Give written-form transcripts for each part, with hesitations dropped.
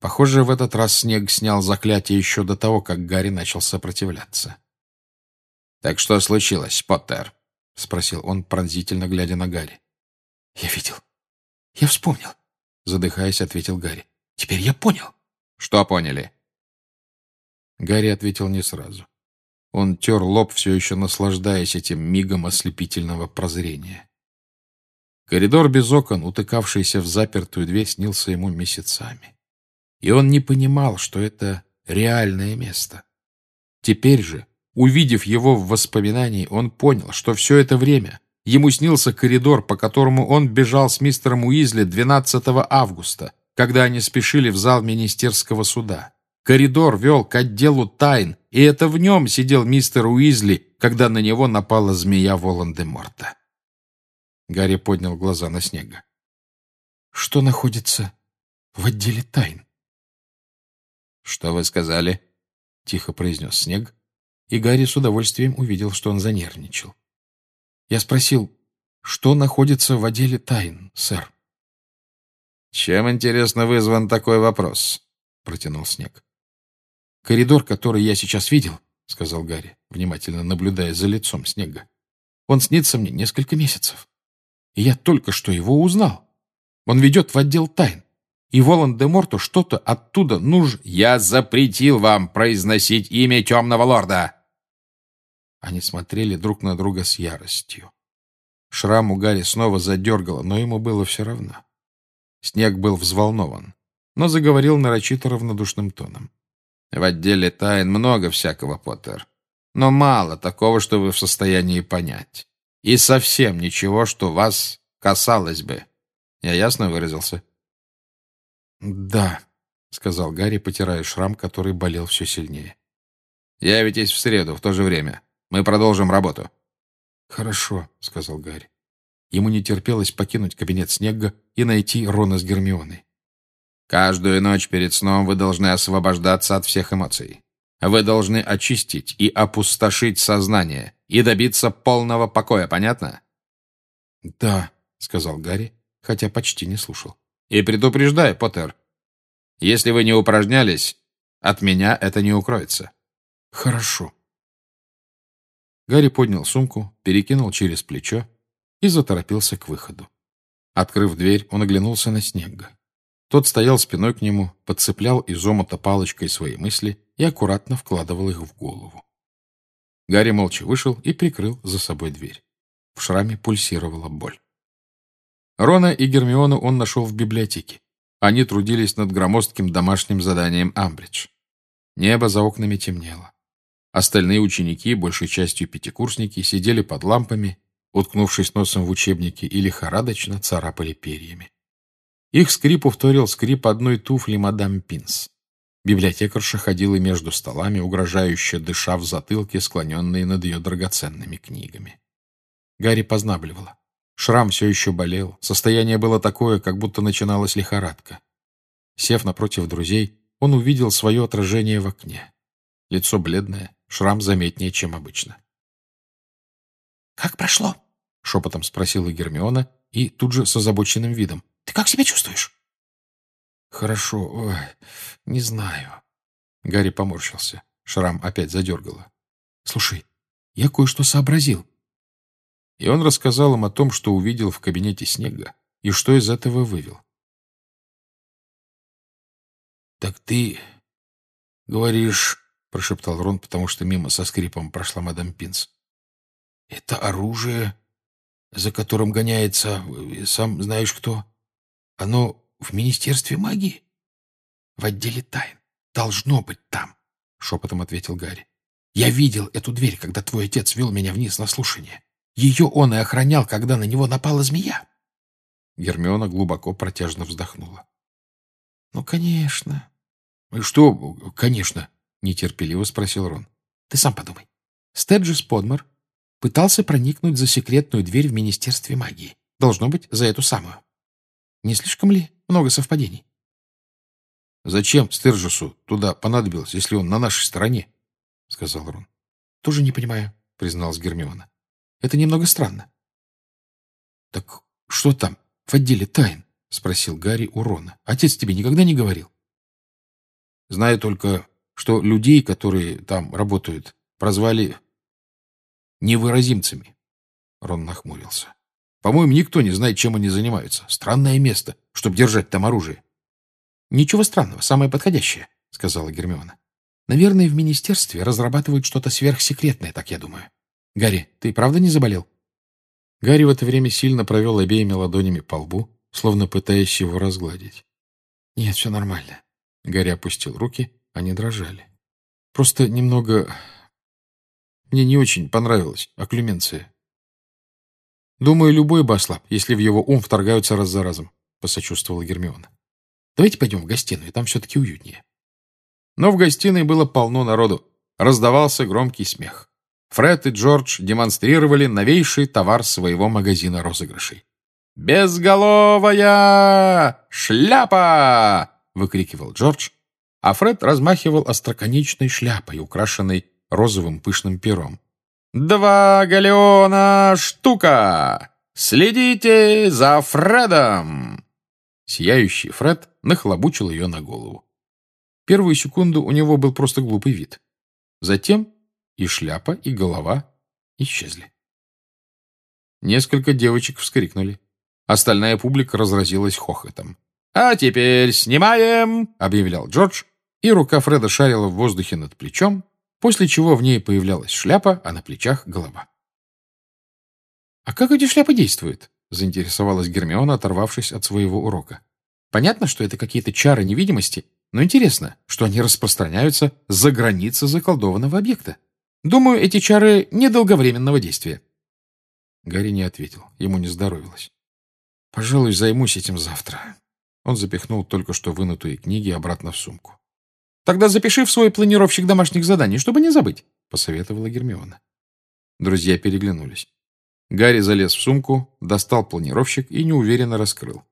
Похоже, в этот раз Снег снял заклятие еще до того, как Гарри начал сопротивляться. «Так что случилось, Поттер?» — спросил он, пронзительно глядя на Гарри. «Я видел. Я вспомнил», — задыхаясь, ответил Гарри. «Теперь я понял». «Что поняли?» Гарри ответил не сразу. Он тер лоб, все еще наслаждаясь этим мигом ослепительного прозрения. Коридор без окон, утыкавшийся в запертую дверь, снился ему месяцами. И он не понимал, что это реальное место. Теперь же, увидев его в воспоминании, он понял, что все это время ему снился коридор, по которому он бежал с мистером Уизли 12 августа, когда они спешили в зал министерского суда. Коридор вел к отделу тайн, и это в нем сидел мистер Уизли, когда на него напала змея Волан-де-Морта. Гарри поднял глаза на Снега. «Что находится в отделе тайн?» «Что вы сказали?» — тихо произнес Снег, и Гарри с удовольствием увидел, что он занервничал. «Я спросил, что находится в отделе тайн, сэр?» «Чем, интересно, вызван такой вопрос?» — протянул Снег. «Коридор, который я сейчас видел, — сказал Гарри, внимательно наблюдая за лицом Снега, — он снится мне несколько месяцев. И я только что его узнал. Он ведет в отдел тайн. И Волан-де-Морту что-то оттуда нужно...» «Я запретил вам произносить имя темного лорда!» Они смотрели друг на друга с яростью. Шрам у Гарри снова задергало, но ему было все равно. Снег был взволнован, но заговорил нарочито равнодушным тоном. «В отделе тайн много всякого, Поттер, но мало такого, что вы в состоянии понять. И совсем ничего, что вас касалось бы. Я ясно выразился?» «Да», — сказал Гарри, потирая шрам, который болел все сильнее. «Явитесь в среду в то же время. Мы продолжим работу». «Хорошо», — сказал Гарри. Ему не терпелось покинуть кабинет Снегга и найти Рона с Гермионой. «Каждую ночь перед сном вы должны освобождаться от всех эмоций. Вы должны очистить и опустошить сознание и добиться полного покоя, понятно?» «Да», — сказал Гарри, хотя почти не слушал. «И предупреждаю, Поттер, если вы не упражнялись, от меня это не укроется». «Хорошо». Гарри поднял сумку, перекинул через плечо и заторопился к выходу. Открыв дверь, он оглянулся на Снегга. Тот стоял спиной к нему, подцеплял из омута палочкой свои мысли и аккуратно вкладывал их в голову. Гарри молча вышел и прикрыл за собой дверь. В шраме пульсировала боль. Рона и Гермиону он нашел в библиотеке. Они трудились над громоздким домашним заданием Амбридж. Небо за окнами темнело. Остальные ученики, большей частью пятикурсники, сидели под лампами, уткнувшись носом в учебники, и лихорадочно царапали перьями. Их скрипу вторил скрип одной туфли мадам Пинс. Библиотекарша ходила между столами, угрожающе дыша в затылке, склоненные над ее драгоценными книгами. Гарри познабливало. Шрам все еще болел. Состояние было такое, как будто начиналась лихорадка. Сев напротив друзей, он увидел свое отражение в окне. Лицо бледное, шрам заметнее, чем обычно. «Как прошло?» — шепотом спросила Гермиона и тут же с озабоченным видом. «Ты как себя чувствуешь?» «Хорошо. Ой, не знаю». Гарри поморщился. Шрам опять задергало. «Слушай, я кое-что сообразил». И он рассказал им о том, что увидел в кабинете Снегга и что из этого вывел. «Так ты говоришь...» — прошептал Рон, потому что мимо со скрипом прошла мадам Пинс. «Это оружие, за которым гоняется сам знаешь кто. Оно в Министерстве магии? В отделе тайн. Должно быть там», — шепотом ответил Гарри. «Я видел эту дверь, когда твой отец вел меня вниз на слушание. Ее он и охранял, когда на него напала змея». Гермиона глубоко протяжно вздохнула. «Ну, конечно». «Что, конечно?» — нетерпеливо спросил Рон. «Ты сам подумай. Стеджис Подмор пытался проникнуть за секретную дверь в Министерстве магии. Должно быть, за эту самую. Не слишком ли много совпадений?» «Зачем Стерджесу туда понадобилось, если он на нашей стороне?» — сказал Рон. «Тоже не понимаю», — призналась Гермиона. «Это немного странно». «Так что там в отделе тайн?» — спросил Гарри у Рона. «Отец тебе никогда не говорил?» Знаю только, что людей, которые там работают, прозвали невыразимцами. Рон нахмурился. По-моему, никто не знает, чем они занимаются. Странное место, чтобы держать там оружие. Ничего странного, самое подходящее, сказала Гермиона. Наверное, в министерстве разрабатывают что-то сверхсекретное, так я думаю. Гарри, ты правда не заболел? Гарри в это время сильно провел обеими ладонями по лбу, словно пытаясь его разгладить. Нет, все нормально. Гарри опустил руки, они дрожали. Просто немного... Мне не очень понравилась окклюменция. Думаю, любой бы ослаб, если в его ум вторгаются раз за разом, посочувствовала Гермиона. Давайте пойдем в гостиную, там все-таки уютнее. Но в гостиной было полно народу. Раздавался громкий смех. Фред и Джордж демонстрировали новейший товар своего магазина розыгрышей. «Безголовая шляпа!» — выкрикивал Джордж, а Фред размахивал остроконечной шляпой, украшенной розовым пышным пером. «2 галеона штука! Следите за Фредом!» Сияющий Фред нахлобучил ее на голову. Первую секунду у него был просто глупый вид. Затем и шляпа, и голова исчезли. Несколько девочек вскрикнули. Остальная публика разразилась хохотом. «А теперь снимаем!» — объявлял Джордж, и рука Фреда шарила в воздухе над плечом, после чего в ней появлялась шляпа, а на плечах голова. «А как эти шляпы действуют?» — заинтересовалась Гермиона, оторвавшись от своего урока. «Понятно, что это какие-то чары невидимости, но интересно, что они распространяются за границы заколдованного объекта. Думаю, эти чары недолговременного действия». Гарри не ответил, ему не здоровилось. «Пожалуй, займусь этим завтра». Он запихнул только что вынутые книги обратно в сумку. «Тогда запиши в свой планировщик домашних заданий, чтобы не забыть», — посоветовала Гермиона. Друзья переглянулись. Гарри залез в сумку, достал планировщик и неуверенно раскрыл.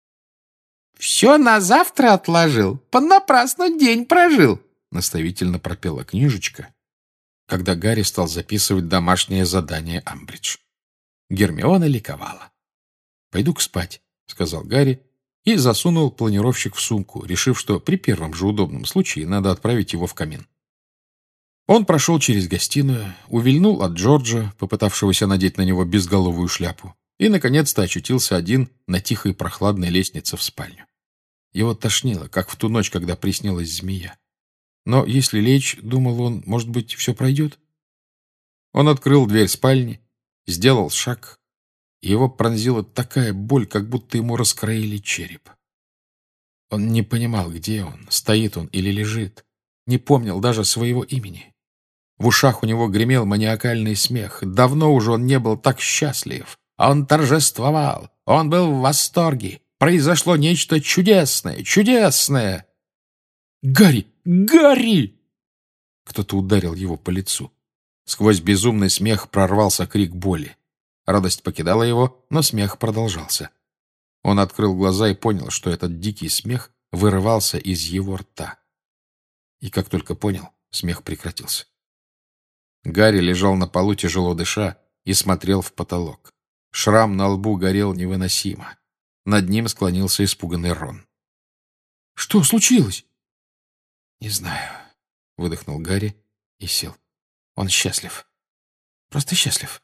«Все на завтра отложил, понапрасну день прожил», — наставительно пропела книжечка, когда Гарри стал записывать домашнее задание Амбридж. Гермиона ликовала. «Пойду-ка спать», — сказал Гарри и засунул планировщик в сумку, решив, что при первом же удобном случае надо отправить его в камин. Он прошел через гостиную, увильнул от Джорджа, попытавшегося надеть на него безголовую шляпу, и, наконец-то, очутился один на тихой прохладной лестнице в спальню. Его тошнило, как в ту ночь, когда приснилась змея. Но если лечь, думал он, может быть, все пройдет? Он открыл дверь спальни, сделал шаг, и его пронзила такая боль, как будто ему раскроили череп. Он не понимал, где он, стоит он или лежит, не помнил даже своего имени. В ушах у него гремел маниакальный смех. Давно уже он не был так счастлив. Он торжествовал, он был в восторге. Произошло нечто чудесное, чудесное. «Гарри! Гарри!» Кто-то ударил его по лицу. Сквозь безумный смех прорвался крик боли. Радость покидала его, но смех продолжался. Он открыл глаза и понял, что этот дикий смех вырывался из его рта. И как только понял, смех прекратился. Гарри лежал на полу, тяжело дыша, и смотрел в потолок. Шрам на лбу горел невыносимо. Над ним склонился испуганный Рон. «Что случилось?» «Не знаю», — выдохнул Гарри и сел. «Он счастлив. Просто счастлив».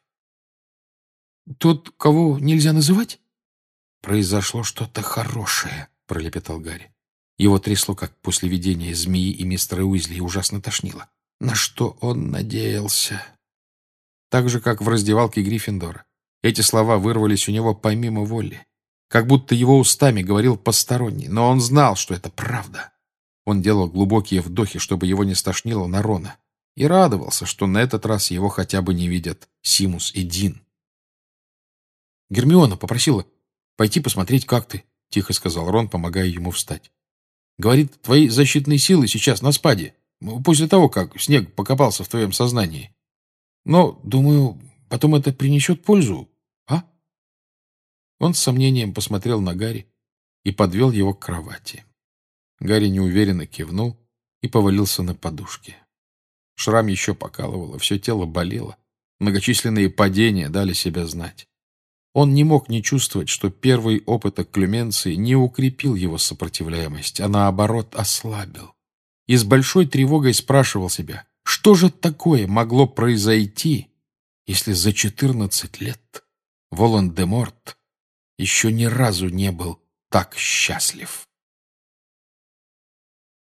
«Тот, кого нельзя называть?» «Произошло что-то хорошее», — пролепетал Гарри. Его трясло, как после видения змеи и мистера Уизли, и ужасно тошнило. На что он надеялся? Так же, как в раздевалке Гриффиндора. Эти слова вырвались у него помимо воли. Как будто его устами говорил посторонний, но он знал, что это правда. Он делал глубокие вдохи, чтобы его не стошнило на Рона, и радовался, что на этот раз его хотя бы не видят Симус и Дин. «Гермиона попросила пойти посмотреть, как ты», — тихо сказал Рон, помогая ему встать. «Говорит, твои защитные силы сейчас на спаде, после того, как снег покопался в твоем сознании. Но, думаю, потом это принесет пользу, а?» Он с сомнением посмотрел на Гарри и подвел его к кровати. Гарри неуверенно кивнул и повалился на подушке. Шрам еще покалывало, все тело болело. Многочисленные падения дали себя знать. Он не мог не чувствовать, что первый опыт окклюменции не укрепил его сопротивляемость, а наоборот ослабил. и с большой тревогой спрашивал себя, что же такое могло произойти, если за 14 лет Волан-де-Морт еще ни разу не был так счастлив.